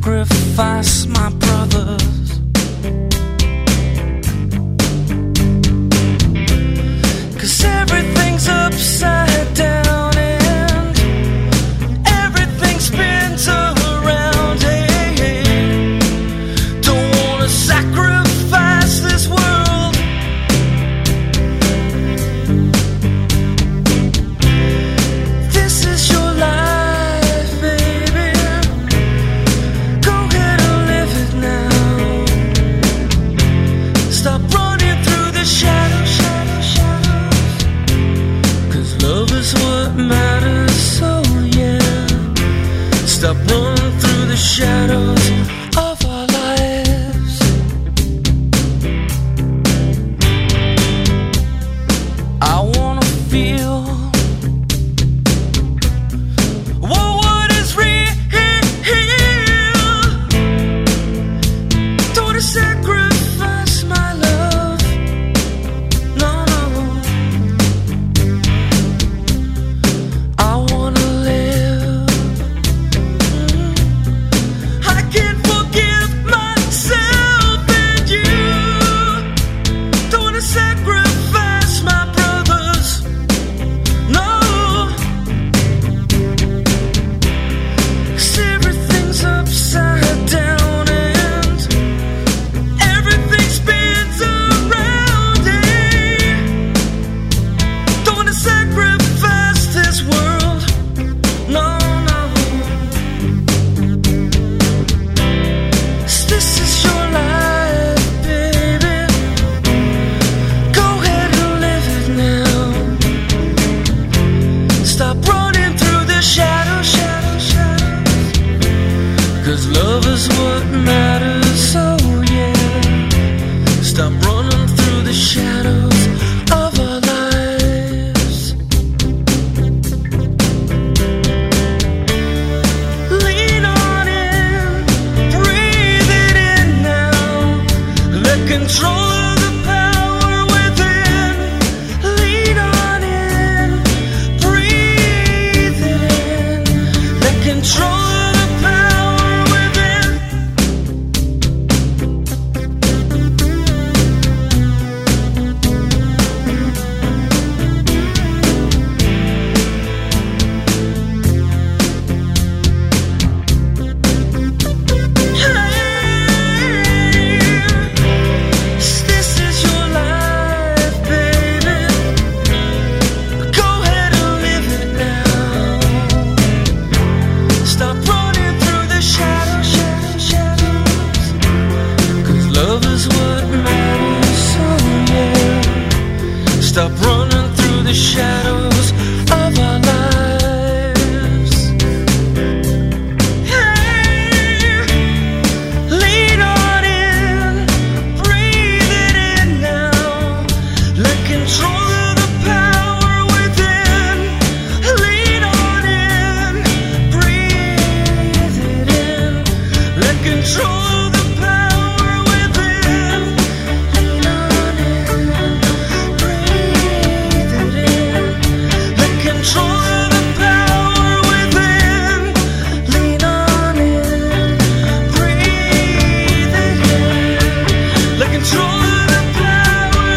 sacrifice my brothers. 'Cause everything's upside down and everything spins around. Hey, hey. Don't wanna sacrifice this world. This is your life, baby. Go ahead and live it now. Stop running through the shadows, shadows, shadows. 'Cause love is what matters, so yeah. Stop running through the shadows of our lives. I wanna feel what is real. Don't wanna sacrifice my love. No, no. I wanna live. I can't forgive myself and you. Don't wanna sacrifice my brothers. No. 'Cause everything's upside down and everything spins around. Don't wanna sacrifice this world. No, no. 'Cause this is your life, baby. Go ahead and live it now. Stop running through the shadows, shadows, shadows. 'Cause love is what matters, so yeah. Stop running through the shadows of our lives. Lean on in, breathe it in now. Let control of the power within. Lean on in, breathe it in. Let control of the power within. This is your life, baby. Go ahead and live it now. Stop running through the shadows, shadows, shadows. 'Cause love is what matters, so yeah. Stop running through the shadows of our lives. Hey, lean on in, breathe it in now. Let control of the power within. Lean on in, breathe it in. Let control of the power within. Lean on in, breathe it in. Let control of the power within. Lean on in, breathe it in. Let control of the power.